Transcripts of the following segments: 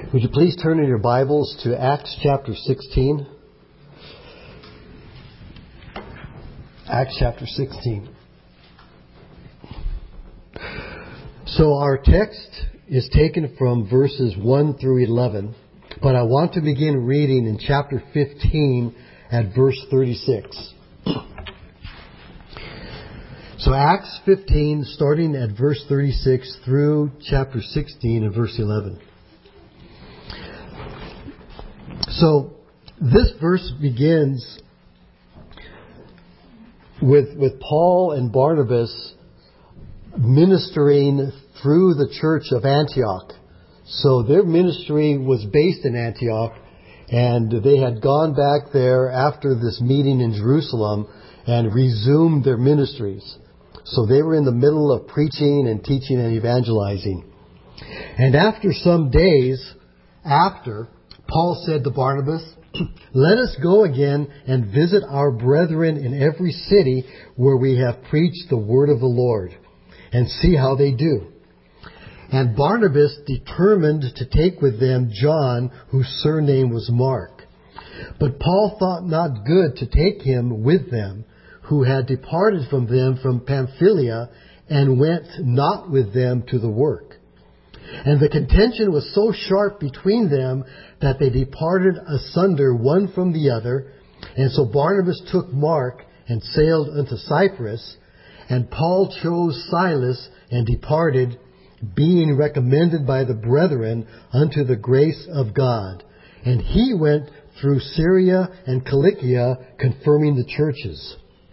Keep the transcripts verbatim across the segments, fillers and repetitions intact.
Would you please turn in your Bibles to Acts chapter sixteen? Acts chapter sixteen. So our text is taken from verses one through eleven, but I want to begin reading in chapter fifteen at verse thirty-six. So Acts fifteen, starting at verse thirty-six through chapter sixteen and verse eleven. So this verse begins with with Paul and Barnabas ministering through the church of Antioch. So their ministry was based in Antioch, and they had gone back there after this meeting in Jerusalem and resumed their ministries. So they were in the middle of preaching and teaching and evangelizing. And after some days after, Paul said to Barnabas, "Let us go again and visit our brethren in every city where we have preached the word of the Lord, and see how they do." And Barnabas determined to take with them John, whose surname was Mark. But Paul thought not good to take him with them, who had departed from them from Pamphylia, and went not with them to the work. And the contention was so sharp between them that they departed asunder one from the other. And so Barnabas took Mark and sailed unto Cyprus, and Paul chose Silas and departed, being recommended by the brethren unto the grace of God. And he went through Syria and Cilicia, confirming the churches.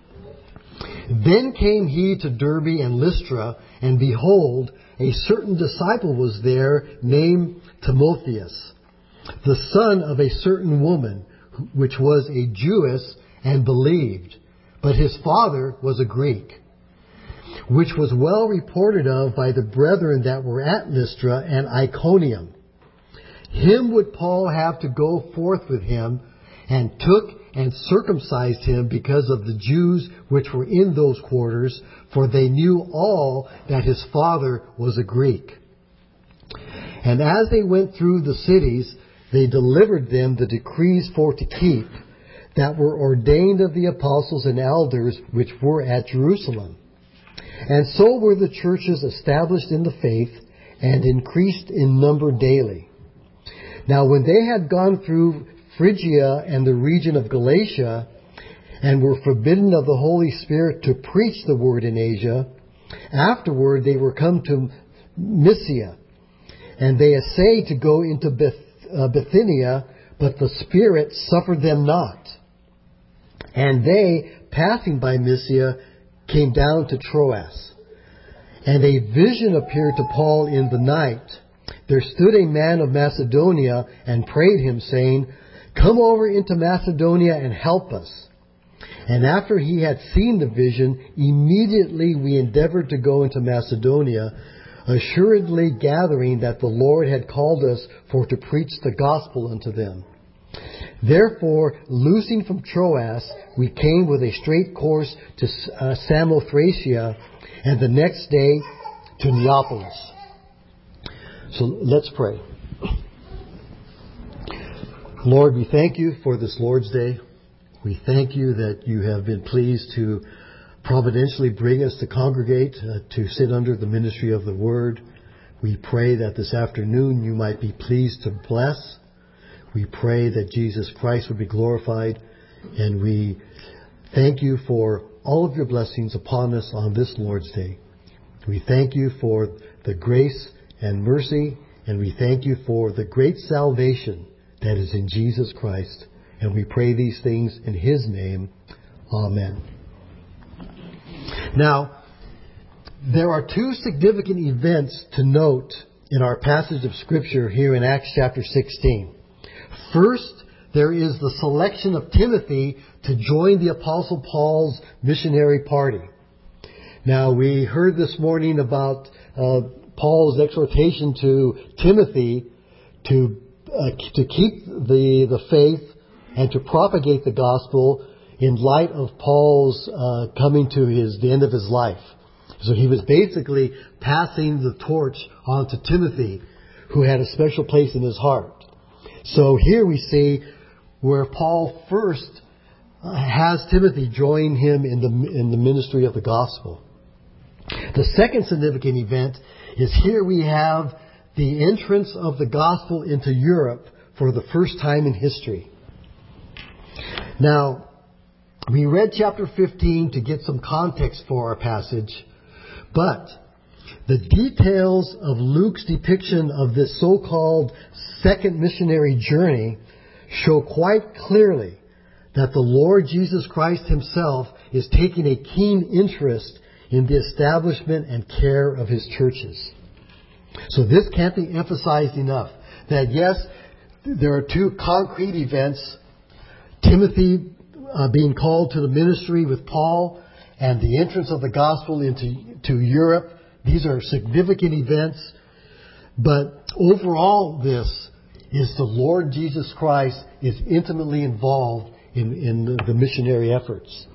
Then came he to Derbe and Lystra, and behold, a certain disciple was there named Timotheus, the son of a certain woman, which was a Jewess, and believed, but his father was a Greek, which was well reported of by the brethren that were at Lystra and Iconium. Him would Paul have to go forth with him, and took and circumcised him because of the Jews which were in those quarters, for they knew all that his father was a Greek. And as they went through the cities, they delivered them the decrees for to keep, that were ordained of the apostles and elders which were at Jerusalem. And so were the churches established in the faith, and increased in number daily. Now when they had gone through Phrygia and the region of Galatia, and were forbidden of the Holy Spirit to preach the word in Asia, afterward they were come to Mysia, and they essayed to go into Beth, uh, Bithynia, but the Spirit suffered them not. And they, passing by Mysia, came down to Troas. And a vision appeared to Paul in the night. There stood a man of Macedonia, and prayed him, saying, "Come over into Macedonia and help us." And after he had seen the vision, immediately we endeavored to go into Macedonia, assuredly gathering that the Lord had called us for to preach the gospel unto them. Therefore, loosing from Troas, we came with a straight course to uh, Samothracia, and the next day to Neapolis. So let's pray. Lord, we thank you for this Lord's Day. We thank you that you have been pleased to providentially bring us to congregate, uh, to sit under the ministry of the Word. We pray that this afternoon you might be pleased to bless. We pray that Jesus Christ would be glorified. And we thank you for all of your blessings upon us on this Lord's Day. We thank you for the grace and mercy, and we thank you for the great salvation that is in Jesus Christ. And we pray these things in His name. Amen. Now, there are two significant events to note in our passage of Scripture here in Acts chapter sixteen. First, there is the selection of Timothy to join the Apostle Paul's missionary party. Now, we heard this morning about uh, Paul's exhortation to Timothy to Uh, to keep the, the faith and to propagate the gospel in light of Paul's uh, coming to his the end of his life. So he was basically passing the torch on to Timothy, who had a special place in his heart. So here we see where Paul first has Timothy join him in the in the ministry of the gospel. The second significant event is here we have the entrance of the gospel into Europe for the first time in history. Now, we read chapter fifteen to get some context for our passage, but the details of Luke's depiction of this so-called second missionary journey show quite clearly that the Lord Jesus Christ himself is taking a keen interest in the establishment and care of his churches. So this can't be emphasized enough. That yes, there are two concrete events. Timothy uh, being called to the ministry with Paul and the entrance of the gospel into to Europe. These are significant events. But overall this is the Lord Jesus Christ is intimately involved in, in the, the missionary efforts.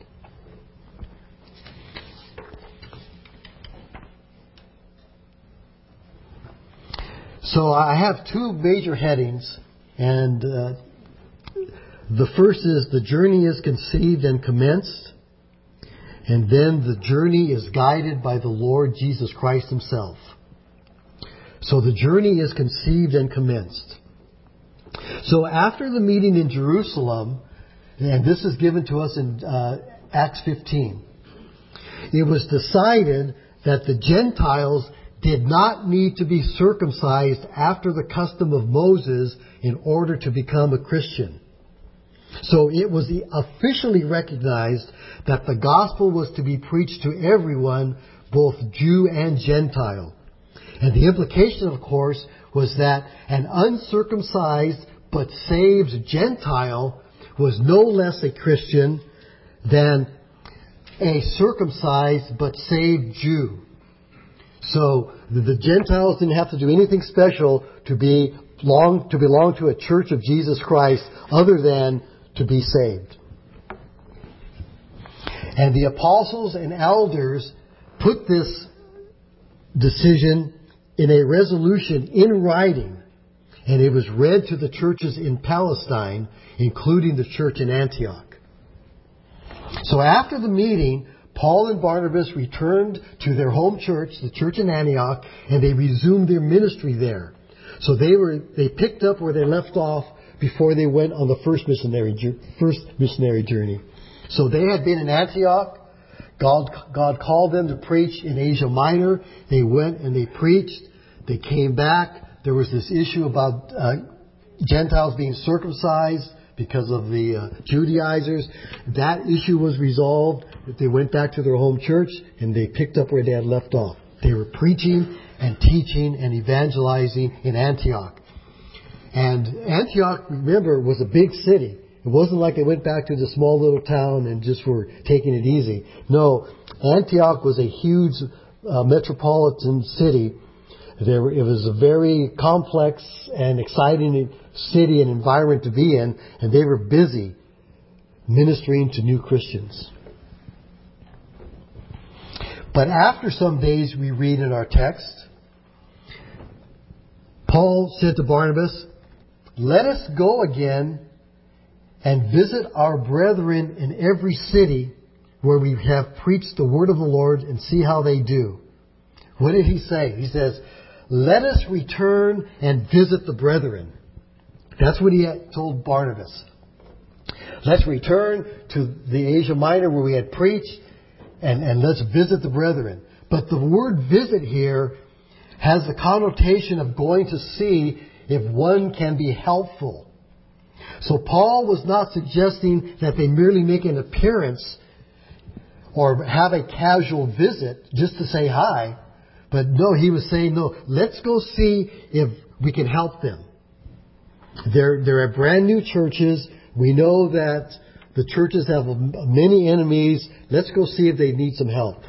So I have two major headings, and uh, the first is the journey is conceived and commenced, and then the journey is guided by the Lord Jesus Christ himself. So the journey is conceived and commenced. So after the meeting in Jerusalem, and this is given to us in uh, Acts fifteen, it was decided that the Gentiles did not need to be circumcised after the custom of Moses in order to become a Christian. So it was officially recognized that the gospel was to be preached to everyone, both Jew and Gentile. And the implication, of course, was that an uncircumcised but saved Gentile was no less a Christian than a circumcised but saved Jew. So the Gentiles didn't have to do anything special to be belong to belong to a church of Jesus Christ other than to be saved. And the apostles and elders put this decision in a resolution in writing, and it was read to the churches in Palestine, including the church in Antioch. So after the meeting, Paul and Barnabas returned to their home church, the church in Antioch, and they resumed their ministry there. So they were they picked up where they left off before they went on the first missionary first missionary journey. So they had been in Antioch. God God called them to preach in Asia Minor. They went and they preached. They came back. There was this issue about uh, Gentiles being circumcised because of the uh, Judaizers. That issue was resolved. They went back to their home church and they picked up where they had left off. They were preaching and teaching and evangelizing in Antioch. And Antioch, remember, was a big city. It wasn't like they went back to the small little town and just were taking it easy. No, Antioch was a huge uh, metropolitan city. There, it was a very complex and exciting city and environment to be in, and they were busy ministering to new Christians. But after some days, we read in our text, Paul said to Barnabas, "Let us go again and visit our brethren in every city where we have preached the word of the Lord and see how they do." What did he say? He says, "Let us return and visit the brethren." That's what he had told Barnabas. Let's return to the Asia Minor where we had preached and, and let's visit the brethren. But the word visit here has the connotation of going to see if one can be helpful. So Paul was not suggesting that they merely make an appearance or have a casual visit just to say hi. But no, he was saying, no, let's go see if we can help them. There, there are brand new churches. We know that the churches have many enemies. Let's go see if they need some help.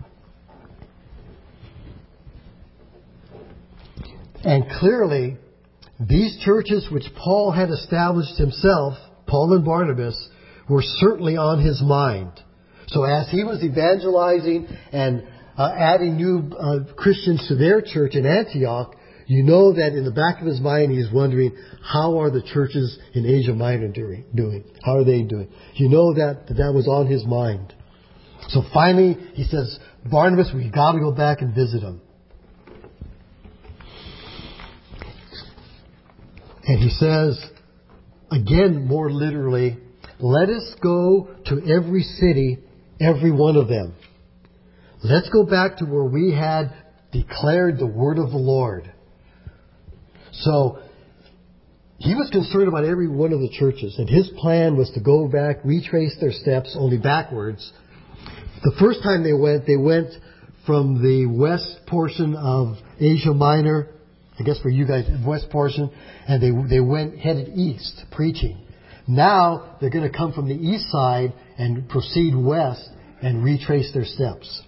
And clearly, these churches which Paul had established himself, Paul and Barnabas, were certainly on his mind. So as he was evangelizing and uh, adding new uh, Christians to their church in Antioch, you know that in the back of his mind he's wondering, how are the churches in Asia Minor doing? How are they doing? You know that that, that was on his mind. So finally he says, Barnabas, we've got to go back and visit them. And he says, again, more literally, let us go to every city, every one of them. Let's go back to where we had declared the word of the Lord. So he was concerned about every one of the churches, and his plan was to go back, retrace their steps, only backwards. The first time they went, they went from the west portion of Asia Minor, I guess for you guys, west portion, and they they went headed east preaching. Now they're going to come from the east side and proceed west and retrace their steps.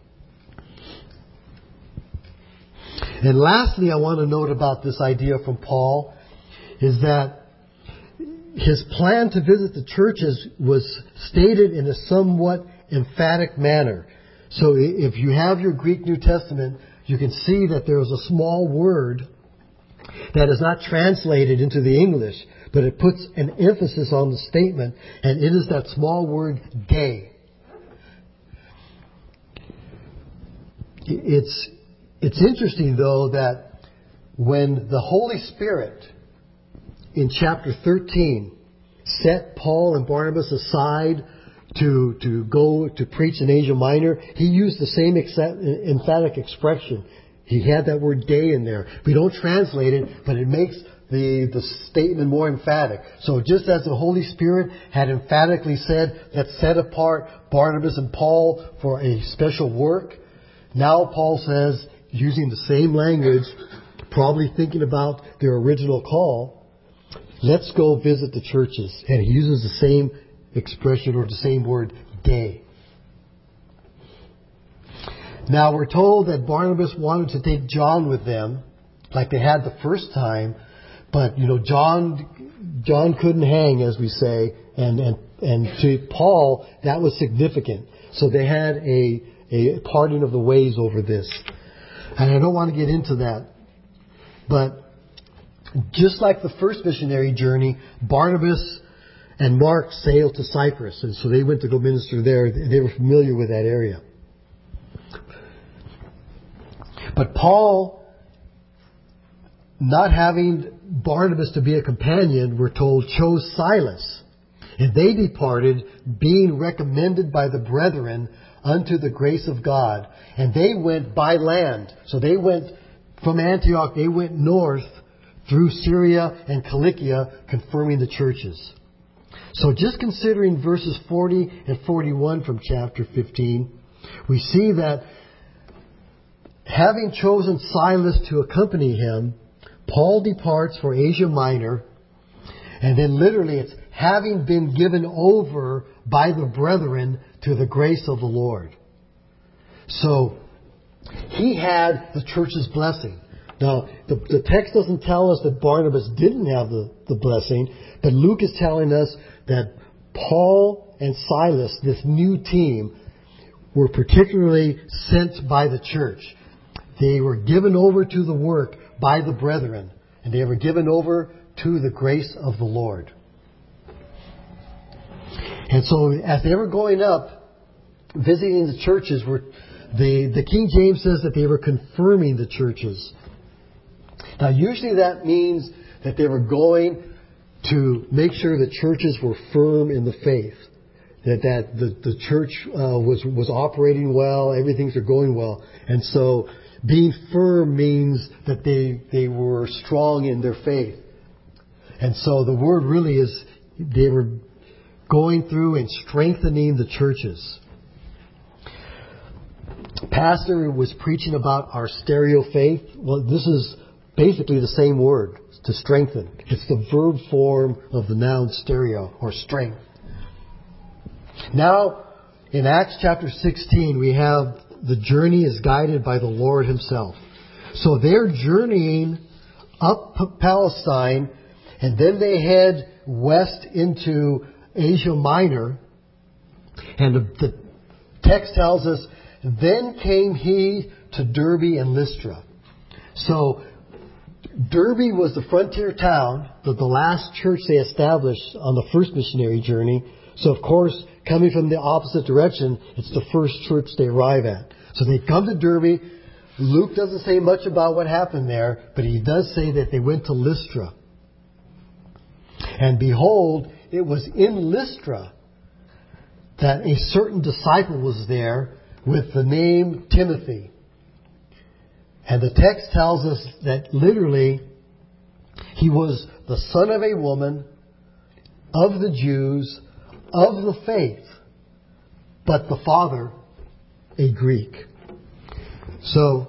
And lastly, I want to note about this idea from Paul is that his plan to visit the churches was stated in a somewhat emphatic manner. So if you have your Greek New Testament, you can see that there is a small word that is not translated into the English, but it puts an emphasis on the statement, and it is that small word, "de." It's, it's interesting, though, that when the Holy Spirit in chapter thirteen set Paul and Barnabas aside to to go to preach in Asia Minor, he used the same exa- emphatic expression. He had that word "de" in there. We don't translate it, but it makes the the statement more emphatic. So just as the Holy Spirit had emphatically said, let's set apart Barnabas and Paul for a special work, now Paul says, using the same language, probably thinking about their original call, let's go visit the churches. And he uses the same expression or the same word, "de." Now we're told that Barnabas wanted to take John with them, like they had the first time, but you know John John couldn't hang, as we say, and and and to Paul that was significant. So they had a a parting of the ways over this, and I don't want to get into that, but just like the first missionary journey, Barnabas and Mark sailed to Cyprus, and so they went to go minister there. They were familiar with that area. But Paul, not having Barnabas to be a companion, we're told, chose Silas. And they departed, being recommended by the brethren unto the grace of God. And they went by land. So they went from Antioch, they went north through Syria and Cilicia, confirming the churches. So just considering verses forty and forty-one from chapter fifteen, we see that having chosen Silas to accompany him, Paul departs for Asia Minor, and then literally it's having been given over by the brethren to the grace of the Lord. So he had the church's blessing. Now, the, the text doesn't tell us that Barnabas didn't have the, the blessing, but Luke is telling us that Paul and Silas, this new team, were particularly sent by the church. They were given over to the work by the brethren, and they were given over to the grace of the Lord. And so as they were going up, visiting the churches, were the, the King James says that they were confirming the churches. Now usually that means that they were going to make sure the churches were firm in the faith. That, that the, the church uh, was, was operating well, everything's going well. And so being firm means that they, they were strong in their faith. And so the word really is they were going through and strengthening the churches. Pastor was preaching about our stereo faith. Well, this is basically the same word, to strengthen. It's the verb form of the noun stereo, or strength. Now, in Acts chapter sixteen, we have the journey is guided by the Lord Himself. So they're journeying up Palestine, and then they head west into Asia Minor. And the, the text tells us, then came he to Derbe and Lystra. So Derby was the frontier town, the, the last church they established on the first missionary journey. So, of course, coming from the opposite direction, it's the first church they arrive at. So they come to Derby. Luke doesn't say much about what happened there, but he does say that they went to Lystra. And behold, it was in Lystra that a certain disciple was there with the name Timothy. And the text tells us that literally he was the son of a woman, of the Jews, of the faith, but the father a Greek. So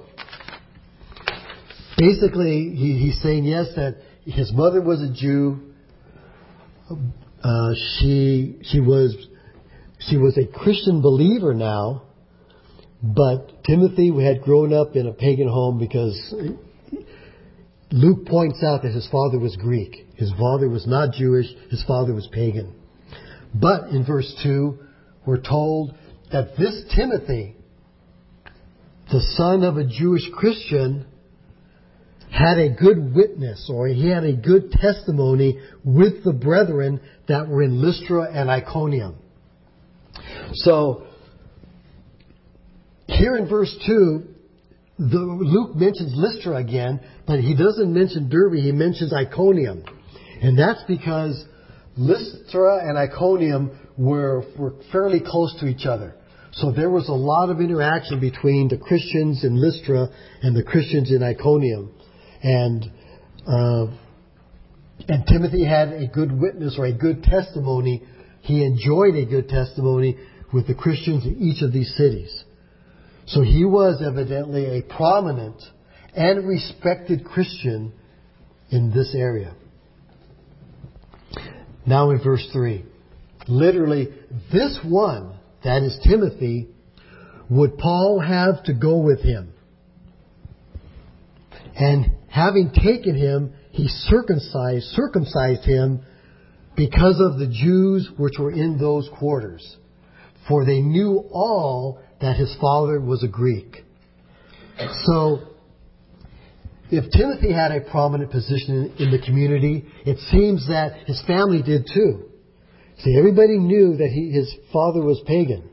basically he, he's saying, yes, that his mother was a Jew. Uh, she she was she was a Christian believer now, but Timothy had grown up in a pagan home because Luke points out that his father was Greek. His father was not Jewish. His father was pagan. But in verse two, we're told that this Timothy, the son of a Jewish Christian, had a good witness, or he had a good testimony with the brethren that were in Lystra and Iconium. So, here in verse two, the, Luke mentions Lystra again, but he doesn't mention Derbe, he mentions Iconium. And that's because Lystra and Iconium were, were fairly close to each other. So there was a lot of interaction between the Christians in Lystra and the Christians in Iconium. And uh, and Timothy had a good witness or a good testimony. He enjoyed a good testimony with the Christians in each of these cities. So he was evidently a prominent and respected Christian in this area. Now in verse three. Literally, this one, that is Timothy, would Paul have to go with him. And having taken him, he circumcised, circumcised him because of the Jews which were in those quarters. For they knew all that his father was a Greek. So, if Timothy had a prominent position in the community, it seems that his family did too. See, everybody knew that he, his father was pagan.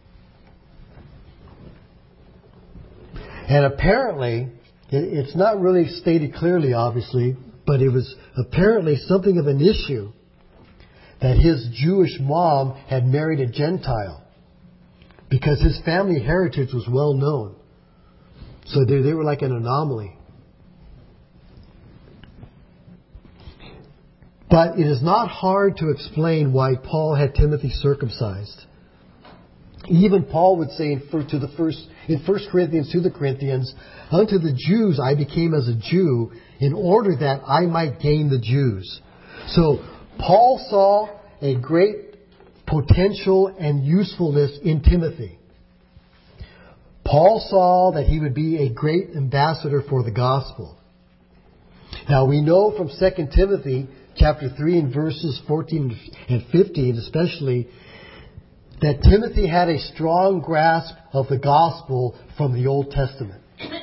And apparently, it's not really stated clearly, obviously, but it was apparently something of an issue that his Jewish mom had married a Gentile, because his family heritage was well known. So they, they were like an anomaly. But it is not hard to explain why Paul had Timothy circumcised. Even Paul would say in, to the first, in First Corinthians to the Corinthians, unto the Jews I became as a Jew in order that I might gain the Jews. So Paul saw a great potential and usefulness in Timothy. Paul saw that he would be a great ambassador for the gospel. Now we know from Second Timothy chapter three and verses fourteen and fifteen especially, that Timothy had a strong grasp of the gospel from the Old Testament.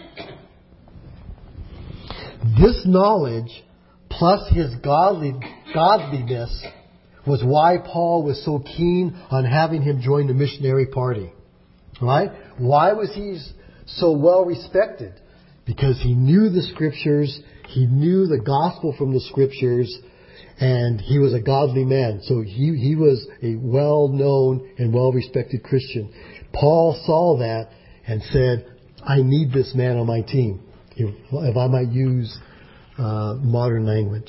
This knowledge, plus his godly, godliness, was why Paul was so keen on having him join the missionary party. Right? Why was he so well respected? Because he knew the Scriptures, he knew the gospel from the Scriptures, and he was a godly man. So he, he was a well-known and well-respected Christian. Paul saw that and said, I need this man on my team, if, if I might use uh, modern language.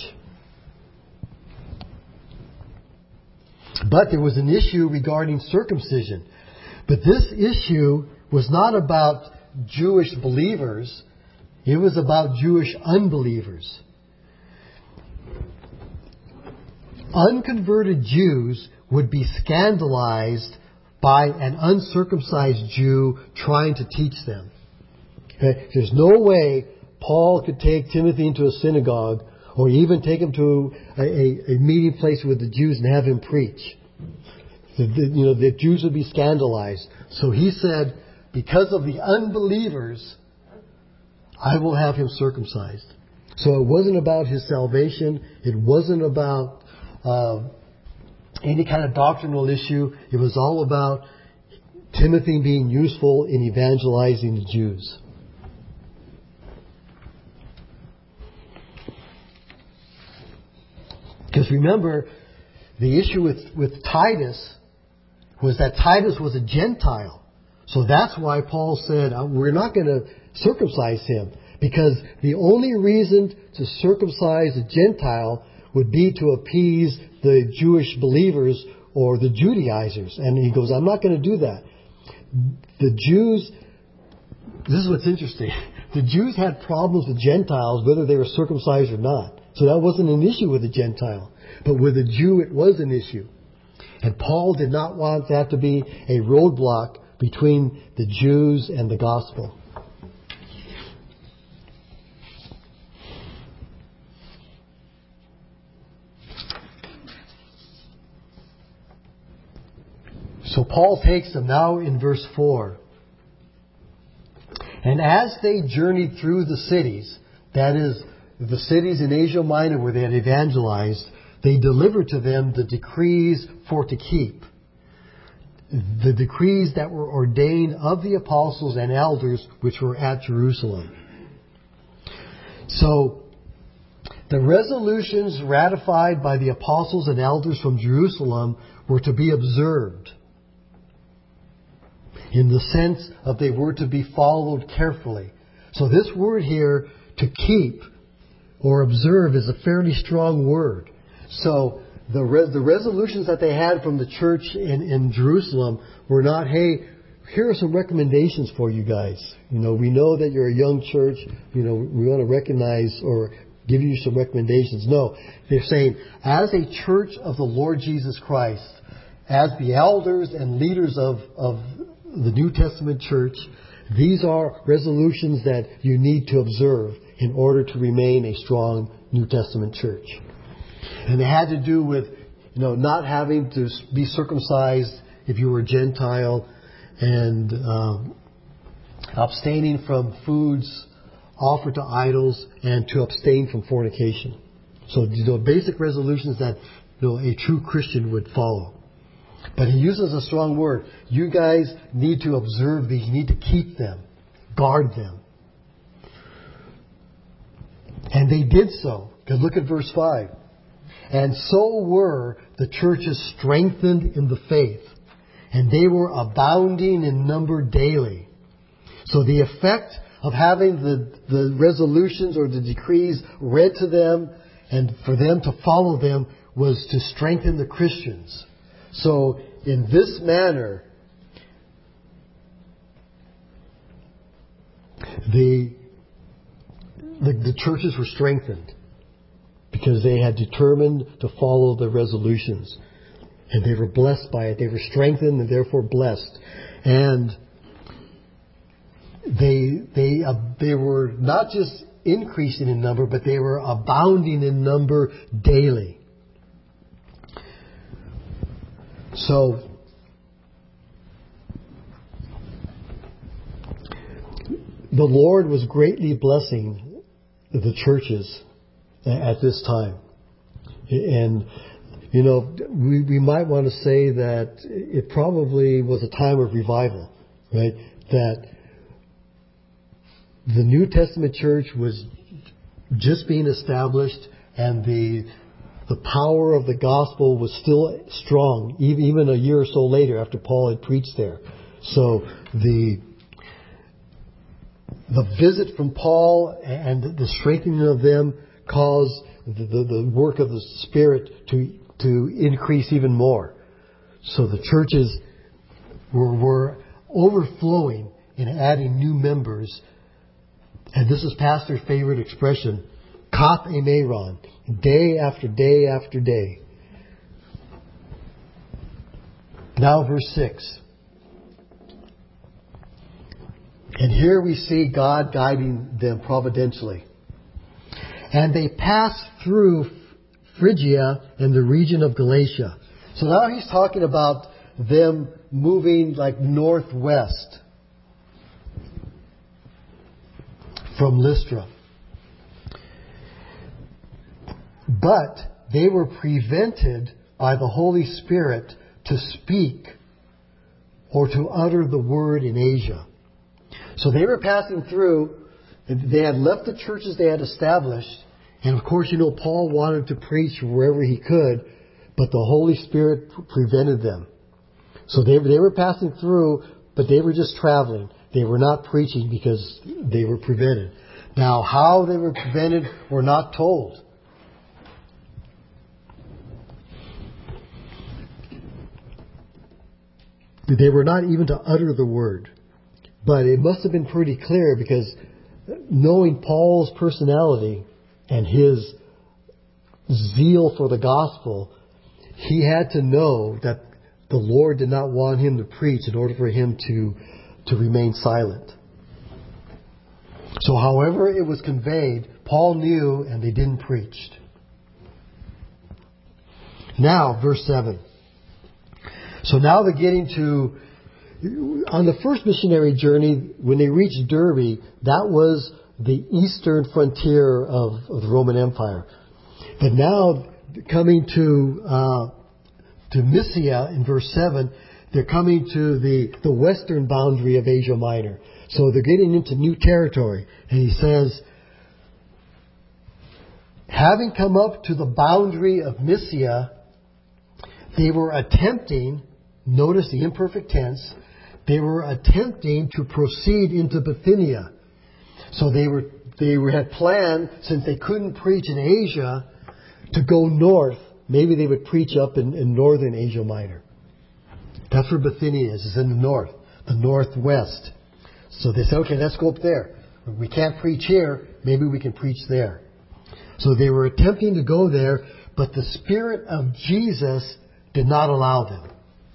But there was an issue regarding circumcision. But this issue was not about Jewish believers. It was about Jewish unbelievers. Unconverted Jews would be scandalized by an uncircumcised Jew trying to teach them. Okay? There's no way Paul could take Timothy into a synagogue or even take him to a, a, a meeting place with the Jews and have him preach. The, the, you know, the Jews would be scandalized. So he said, because of the unbelievers, I will have him circumcised. So it wasn't about his salvation. It wasn't about uh, any kind of doctrinal issue. It was all about Timothy being useful in evangelizing the Jews. Because remember, the issue with, with Titus was that Titus was a Gentile. So that's why Paul said, we're not going to circumcise him. Because the only reason to circumcise a Gentile would be to appease the Jewish believers or the Judaizers. And he goes, I'm not going to do that. The Jews, this is what's interesting. The Jews had problems with Gentiles, whether they were circumcised or not. So that wasn't an issue with a Gentile. But with a Jew, it was an issue. And Paul did not want that to be a roadblock between the Jews and the gospel. So Paul takes them now in verse four. And as they journeyed through the cities, that is, the cities in Asia Minor where they had evangelized, they delivered to them the decrees for to keep. The decrees that were ordained of the apostles and elders which were at Jerusalem. So, the resolutions ratified by the apostles and elders from Jerusalem were to be observed. In the sense of they were to be followed carefully. So this word here, to keep or observe, is a fairly strong word. So the res- the resolutions that they had from the church in, in Jerusalem were not, hey, here are some recommendations for you guys. You know, we know that you're a young church. You know, we want to recognize or give you some recommendations. No, they're saying, as a church of the Lord Jesus Christ, as the elders and leaders of, of the New Testament church, these are resolutions that you need to observe in order to remain a strong New Testament church. And they had to do with, you know, not having to be circumcised if you were a Gentile, and um, abstaining from foods offered to idols, and to abstain from fornication. So, you know, basic resolutions that, you know, a true Christian would follow. But he uses a strong word. You guys need to observe these. You need to keep them. Guard them. And they did so. Because look at verse five. And so were the churches strengthened in the faith. And they were abounding in number daily. So the effect of having the, the resolutions or the decrees read to them and for them to follow them was to strengthen the Christians. So, in this manner, the, the the churches were strengthened because they had determined to follow the resolutions, and they were blessed by it. They were strengthened and therefore blessed, and they they uh, they were not just increasing in number, but they were abounding in number daily. So, the Lord was greatly blessing the churches at this time. And, you know, we, we might want to say that it probably was a time of revival, right? That the New Testament church was just being established, and the The power of the gospel was still strong, even a year or so later after Paul had preached there. So the the visit from Paul and the strengthening of them caused the, the, the work of the Spirit to to increase even more. So the churches were, were overflowing in adding new members. And this is Pastor's favorite expression, kath emeron. Day after day after day. Now verse six. And here we see God guiding them providentially. And they passed through Phrygia and the region of Galatia. So now he's talking about them moving like northwest from Lystra. But they were prevented by the Holy Spirit to speak or to utter the word in Asia. So they were passing through. They had left the churches they had established. And of course, you know, Paul wanted to preach wherever he could, but the Holy Spirit prevented them. So they, they were passing through, but they were just traveling. They were not preaching because they were prevented. Now, how they were prevented, we're not told. They were not even to utter the word. But it must have been pretty clear, because knowing Paul's personality and his zeal for the gospel, he had to know that the Lord did not want him to preach in order for him to, to remain silent. So however it was conveyed, Paul knew, and they didn't preach. Now, verse seven. So now they're getting to, on the first missionary journey, when they reached Derbe, that was the eastern frontier of, of the Roman Empire. But now, coming to uh, to Mysia in verse seven, they're coming to the, the western boundary of Asia Minor. So they're getting into new territory. And he says, having come up to the boundary of Mysia, they were attempting, notice the imperfect tense, they were attempting to proceed into Bithynia. So they were they were, had planned, since they couldn't preach in Asia, to go north. Maybe they would preach up in, in northern Asia Minor. That's where Bithynia is. It's in the north, the northwest. So they said, okay, let's go up there. We can't preach here. Maybe we can preach there. So they were attempting to go there, but the Spirit of Jesus did not allow them.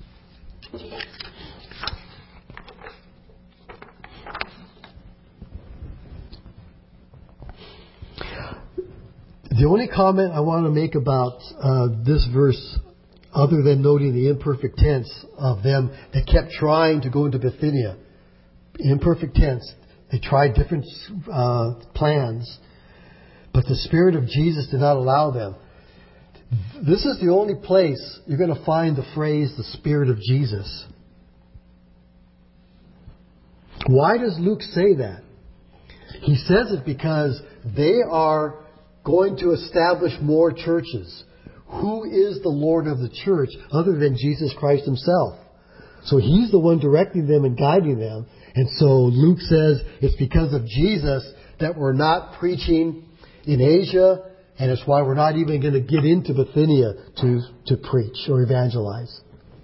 The only comment I want to make about uh, this verse, other than noting the imperfect tense of them that kept trying to go into Bithynia, imperfect tense, they tried different uh, plans, but the Spirit of Jesus did not allow them. This is the only place you're going to find the phrase, the Spirit of Jesus. Why does Luke say that? He says it because they are going to establish more churches. Who is the Lord of the church other than Jesus Christ Himself? So He's the one directing them and guiding them. And so Luke says it's because of Jesus that we're not preaching in Asia, and it's why we're not even going to get into Bithynia to, to preach or evangelize.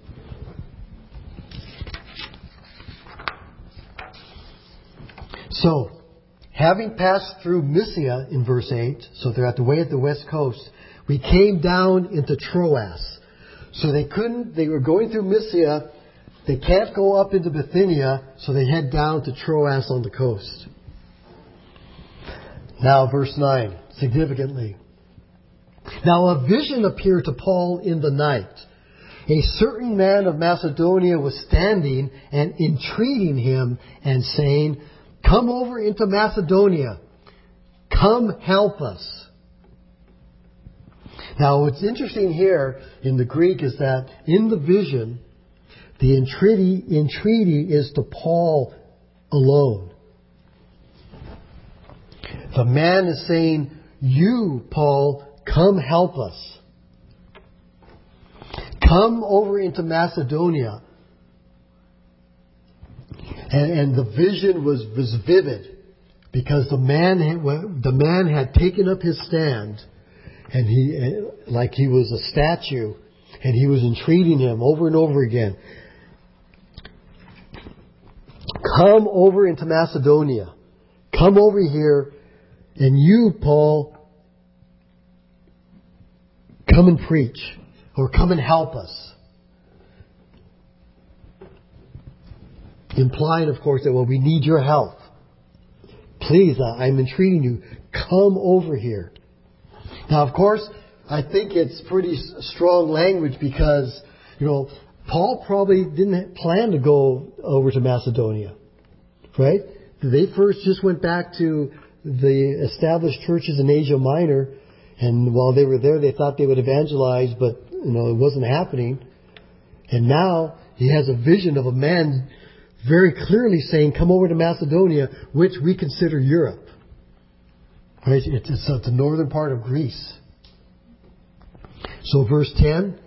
So, having passed through Mysia in verse eight, so they're at the way at the west coast, we came down into Troas. So they couldn't, they were going through Mysia, they can't go up into Bithynia, so they head down to Troas on the coast. Now verse nine, significantly. Now a vision appeared to Paul in the night. A certain man of Macedonia was standing and entreating him and saying, "Come over into Macedonia. Come help us." Now what's interesting here in the Greek is that in the vision, the entreaty, entreaty is to Paul alone. The man is saying, "You, Paul, come help us. Come over into Macedonia." And, and the vision was, was vivid because the man had, the man had taken up his stand, and he, like he was a statue, and he was entreating him over and over again. Come over into Macedonia. Come over here, and you, Paul, come and preach, or come and help us. Implying, of course, that, well, we need your help. Please, I'm entreating you, come over here. Now, of course, I think it's pretty strong language because, you know, Paul probably didn't plan to go over to Macedonia, right? They first just went back to the established churches in Asia Minor. And while they were there, they thought they would evangelize, but, you know, it wasn't happening. And now he has a vision of a man very clearly saying, come over to Macedonia, which we consider Europe. Right? It's, it's the northern part of Greece. So verse ten,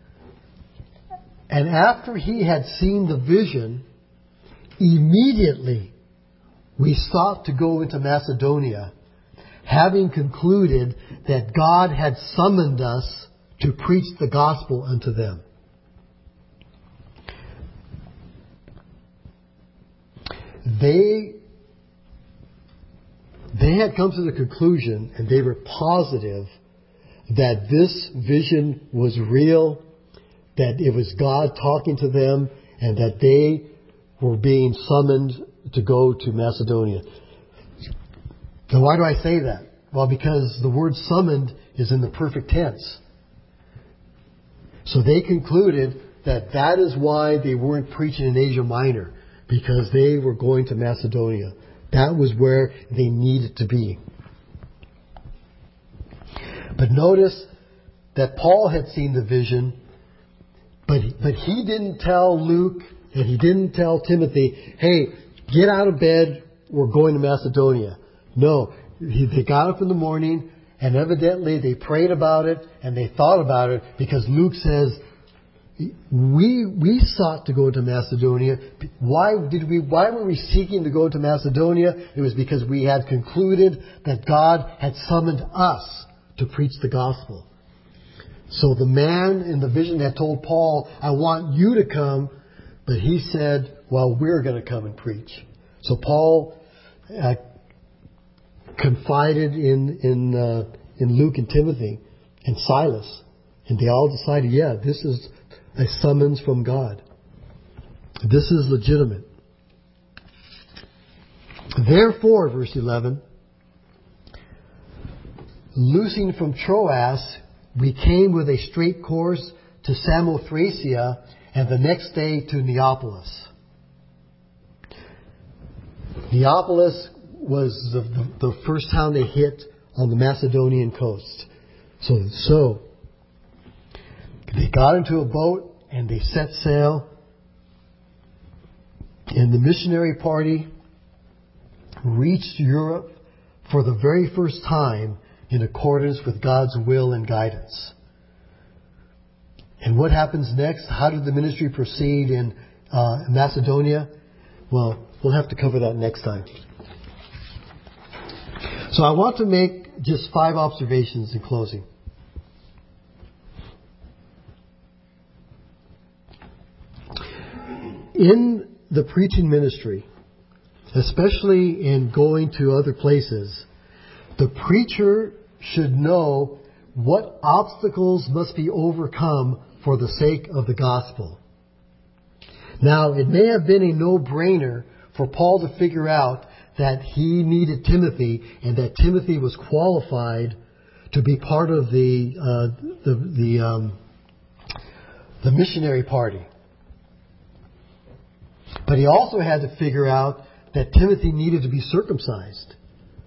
and after he had seen the vision, immediately we sought to go into Macedonia, having concluded that God had summoned us to preach the gospel unto them. They, they had come to the conclusion, and they were positive, that this vision was real, that it was God talking to them, and that they were being summoned to go to Macedonia. Now, why do I say that? Well, because the word summoned is in the perfect tense. So they concluded that that is why they weren't preaching in Asia Minor, because they were going to Macedonia. That was where they needed to be. But notice that Paul had seen the vision, but but he didn't tell Luke and he didn't tell Timothy, hey, get out of bed, we're going to Macedonia. No, he, they got up in the morning and evidently they prayed about it and they thought about it, because Luke says, we we sought to go to Macedonia. Why did we? Why were we seeking to go to Macedonia? It was because we had concluded that God had summoned us to preach the gospel. So the man in the vision had told Paul, I want you to come, but he said, well, we're going to come and preach. So Paul uh, confided in in uh, in Luke and Timothy and Silas, and they all decided, yeah, this is a summons from God. This is legitimate. Therefore, verse eleven, loosing from Troas, we came with a straight course to Samothracia, and the next day to Neapolis. Neapolis was the, the, the first town they hit on the Macedonian coast. So, so they got into a boat and they set sail. And the missionary party reached Europe for the very first time in accordance with God's will and guidance. And what happens next? How did the ministry proceed in uh, Macedonia? Well, we'll have to cover that next time. So I want to make just five observations in closing. In the preaching ministry, especially in going to other places, the preacher should know what obstacles must be overcome for the sake of the gospel. Now, it may have been a no-brainer for Paul to figure out that he needed Timothy and that Timothy was qualified to be part of the uh, the the, um, the missionary party. But he also had to figure out that Timothy needed to be circumcised.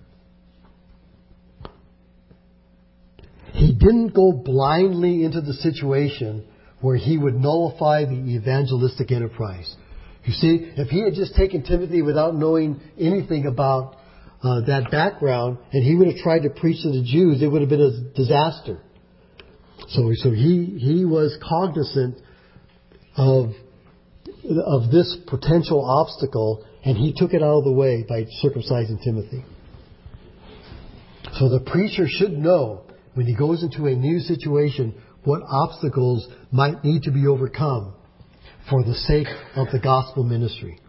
He didn't go blindly into the situation where he would nullify the evangelistic enterprise. You see, if he had just taken Timothy without knowing anything about uh, that background, and he would have tried to preach to the Jews, it would have been a disaster. So, so he he was cognizant of of this potential obstacle, and he took it out of the way by circumcising Timothy. So the preacher should know when he goes into a new situation what obstacles might need to be overcome for the sake of the gospel ministry.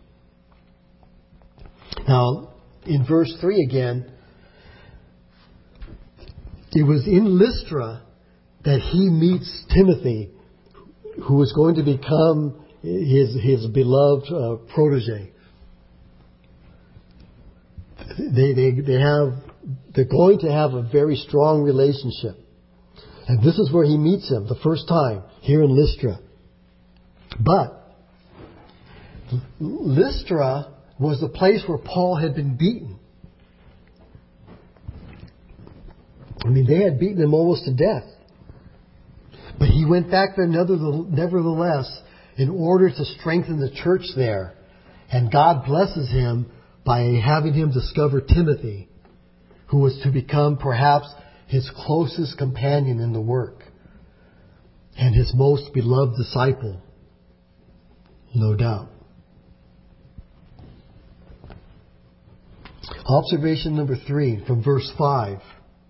Now, in verse three again, it was in Lystra that he meets Timothy, who is going to become his his beloved uh, protege. They they they have they're going to have a very strong relationship, and this is where he meets him the first time here in Lystra. But Lystra was the place where Paul had been beaten. I mean, they had beaten him almost to death. But he went back there nevertheless in order to strengthen the church there. And God blesses him by having him discover Timothy, who was to become perhaps his closest companion in the work and his most beloved disciple, no doubt. Observation number three from verse five.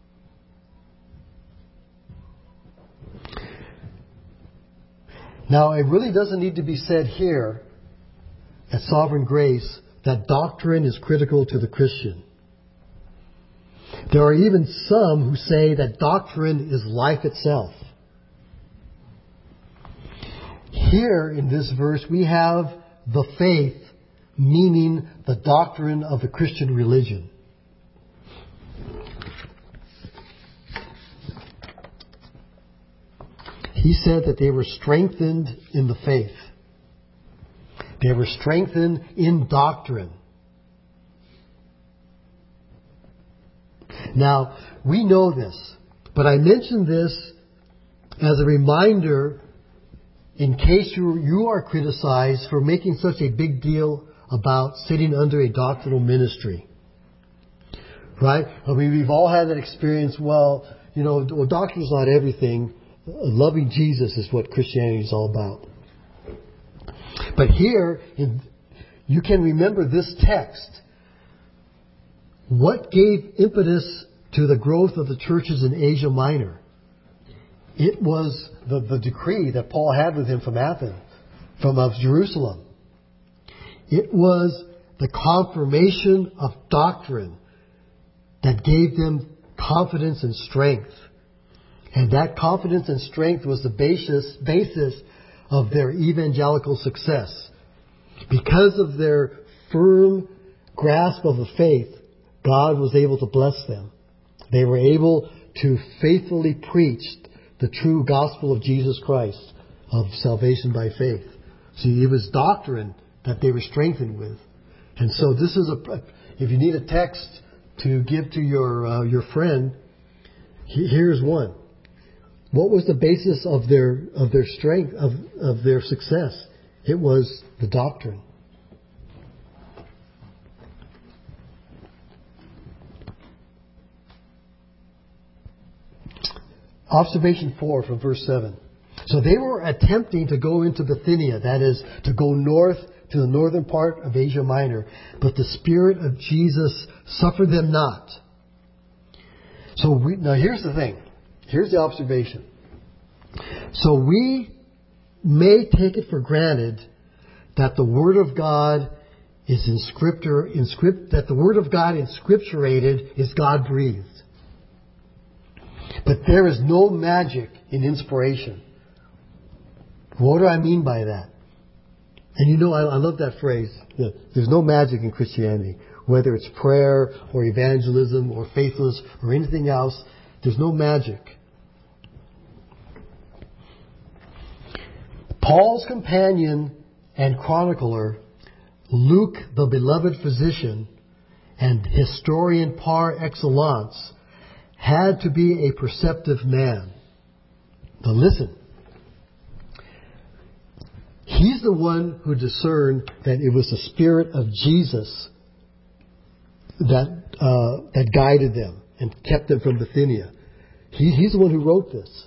Now, it really doesn't need to be said here at Sovereign Grace that doctrine is critical to the Christian. There are even some who say that doctrine is life itself. Here in this verse we have the faith, meaning the doctrine of the Christian religion. He said that they were strengthened in the faith. They were strengthened in doctrine. Now, we know this, but I mention this as a reminder in case you, you are criticized for making such a big deal about sitting under a doctrinal ministry. Right? I mean, we've all had that experience. Well, you know, well, doctrine is not everything. Loving Jesus is what Christianity is all about. But here, you can remember this text. What gave impetus to the growth of the churches in Asia Minor? It was the, the decree that Paul had with him from Athens, from of Jerusalem. It was the confirmation of doctrine that gave them confidence and strength. And that confidence and strength was the basis, basis of their evangelical success. Because of their firm grasp of the faith, God was able to bless them. They were able to faithfully preach the true gospel of Jesus Christ, of salvation by faith. See, it was doctrine that they were strengthened with. And so this is a, if you need a text to give to your uh, your friend, here's one. What was the basis of their of their strength, of, of their success? It was the doctrine. Observation four from verse seven. So they were attempting to go into Bithynia, that is, to go north to the northern part of Asia Minor, but the Spirit of Jesus suffered them not. So we, now here's the thing. Here's the observation. So we may take it for granted that the Word of God is in Scripture, in script, that the Word of God inscripturated is God breathed. But there is no magic in inspiration. What do I mean by that? And you know, I, I love that phrase. There's no magic in Christianity. Whether it's prayer or evangelism or faithfulness or anything else, there's no magic. Paul's companion and chronicler, Luke, the beloved physician and historian par excellence, had to be a perceptive man. Now listen. He's the one who discerned that it was the Spirit of Jesus that uh, that guided them and kept them from Bithynia. He, he's the one who wrote this.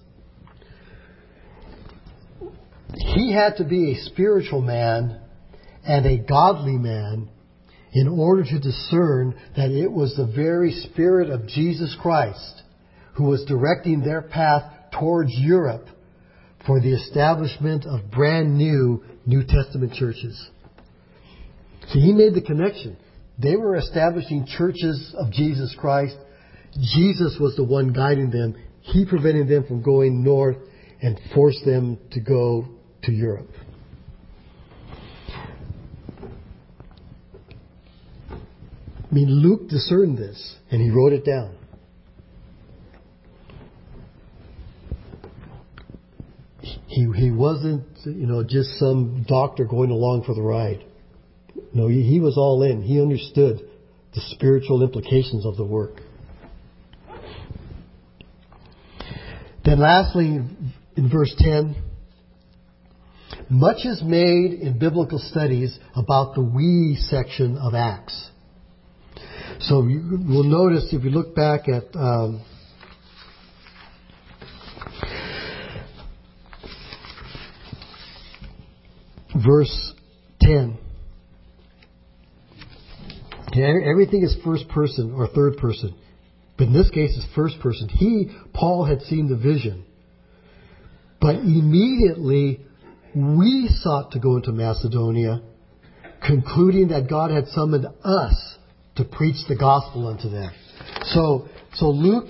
He had to be a spiritual man and a godly man in order to discern that it was the very Spirit of Jesus Christ who was directing their path towards Europe for the establishment of brand new New Testament churches. See, he made the connection. They were establishing churches of Jesus Christ. Jesus was the one guiding them. He prevented them from going north and forced them to go to Europe. I mean, Luke discerned this, and he wrote it down. He he wasn't, you know, just some doctor going along for the ride. No, he, he was all in. He understood the spiritual implications of the work. Then lastly, in verse ten, much is made in biblical studies about the we section of Acts. So you will notice if you look back at um, verse ten. Everything is first person or third person. But in this case, it's first person. He, Paul, had seen the vision. But immediately, we sought to go into Macedonia, concluding that God had summoned us to preach the gospel unto them. So, so Luke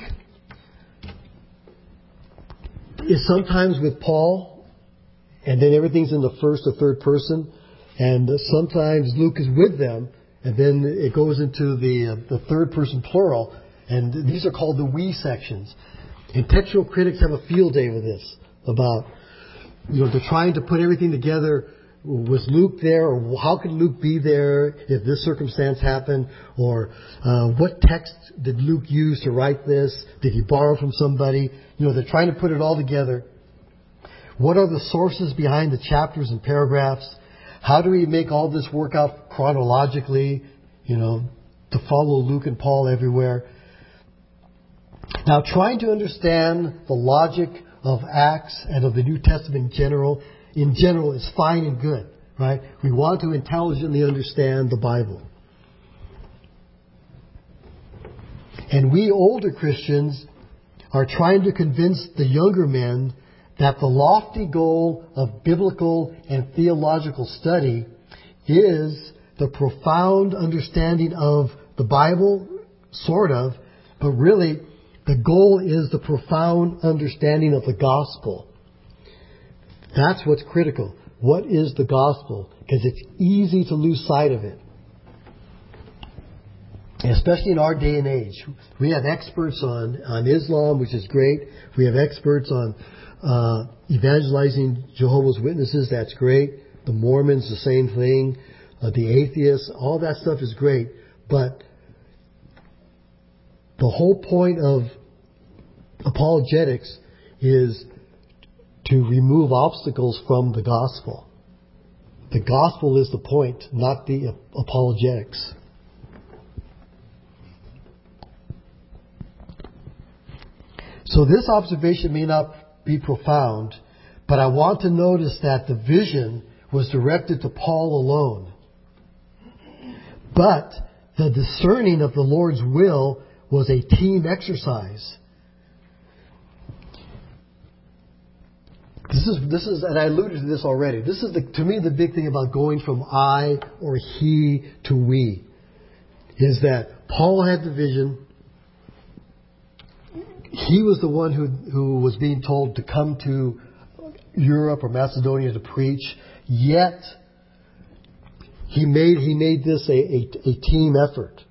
is sometimes with Paul, and then everything's in the first or third person. And sometimes Luke is with them, and then it goes into the uh, the third person plural. And these are called the we sections. And textual critics have a field day with this. About, you know, they're trying to put everything together. Was Luke there? Or how could Luke be there if this circumstance happened? Or uh, what text did Luke use to write this? Did he borrow from somebody? You know, they're trying to put it all together. What are the sources behind the chapters and paragraphs? How do we make all this work out chronologically, you know, to follow Luke and Paul everywhere? Now, trying to understand the logic of Acts and of the New Testament in general, in general is fine and good, right? We want to intelligently understand the Bible. And we older Christians are trying to convince the younger men that the lofty goal of biblical and theological study is the profound understanding of the Bible, sort of, but really the goal is the profound understanding of the gospel. That's what's critical. What is the gospel? Because it's easy to lose sight of it. Especially in our day and age. We have experts on, on Islam, which is great. We have experts on uh, evangelizing Jehovah's Witnesses. That's great. The Mormons, the same thing. Uh, the atheists, all that stuff is great. But the whole point of apologetics is to remove obstacles from the gospel. The gospel is the point, not the apologetics. So this observation may not be profound, but I want to notice that the vision was directed to Paul alone. But the discerning of the Lord's will was a team exercise. This is, this is, and I alluded to this already. This is, the, to me, the big thing about going from I or he to we. Is that Paul had the vision. He was the one who, who was being told to come to Europe or Macedonia to preach. Yet, he made, he made this a, a, a team effort.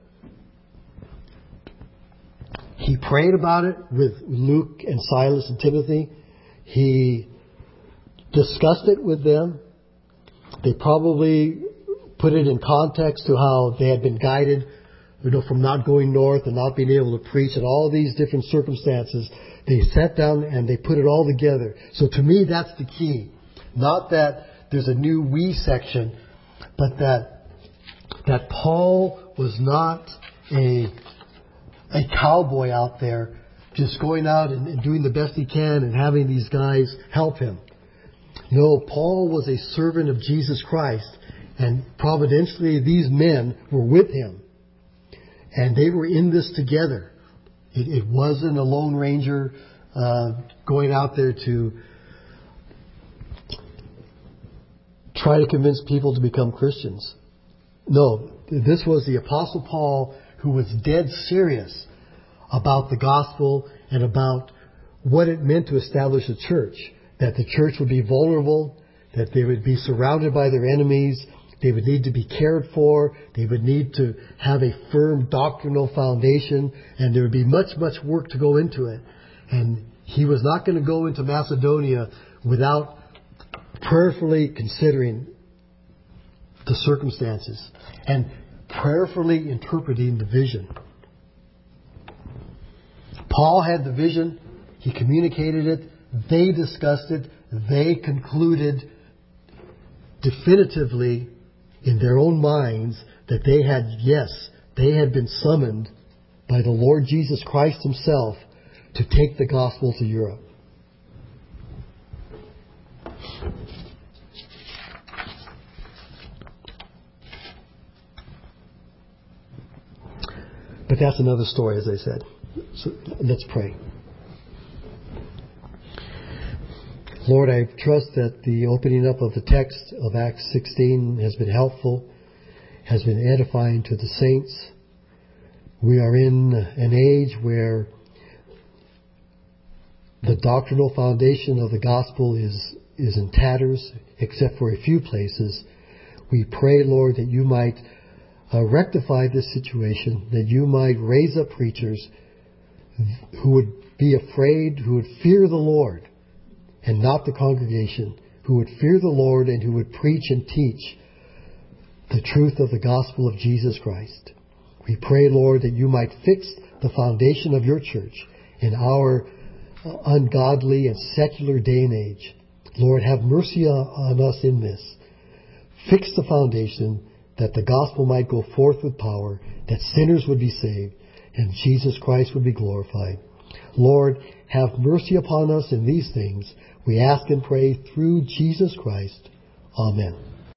He prayed about it with Luke and Silas and Timothy. He discussed it with them. They probably put it in context to how they had been guided, you know, from not going north and not being able to preach and all these different circumstances. They sat down and they put it all together. So to me, that's the key. Not that there's a new we section, but that that Paul was not a a cowboy out there just going out and, and doing the best he can and having these guys help him. No, Paul was a servant of Jesus Christ, and providentially these men were with him. And they were in this together. It, it wasn't a lone ranger uh, going out there to try to convince people to become Christians. No, this was the Apostle Paul who was dead serious about the gospel and about what it meant to establish a church. That the church would be vulnerable, that they would be surrounded by their enemies, they would need to be cared for, they would need to have a firm doctrinal foundation, and there would be much, much work to go into it. And he was not going to go into Macedonia without prayerfully considering the circumstances and prayerfully interpreting the vision. Paul had the vision. He communicated it. They discussed it. They concluded definitively in their own minds that they had, yes, they had been summoned by the Lord Jesus Christ Himself to take the gospel to Europe. But that's another story, as I said. So let's pray. Lord, I trust that the opening up of the text of Acts sixteen has been helpful, has been edifying to the saints. We are in an age where the doctrinal foundation of the gospel is, is in tatters, except for a few places. We pray, Lord, that you might uh, rectify this situation, that you might raise up preachers who would be afraid, who would fear the Lord and not the congregation, who would fear the Lord and who would preach and teach the truth of the gospel of Jesus Christ. We pray, Lord, that you might fix the foundation of your church in our ungodly and secular day and age. Lord, have mercy on us in this. Fix the foundation that the gospel might go forth with power, that sinners would be saved, and Jesus Christ would be glorified. Lord, have mercy upon us in these things. We ask and pray through Jesus Christ. Amen.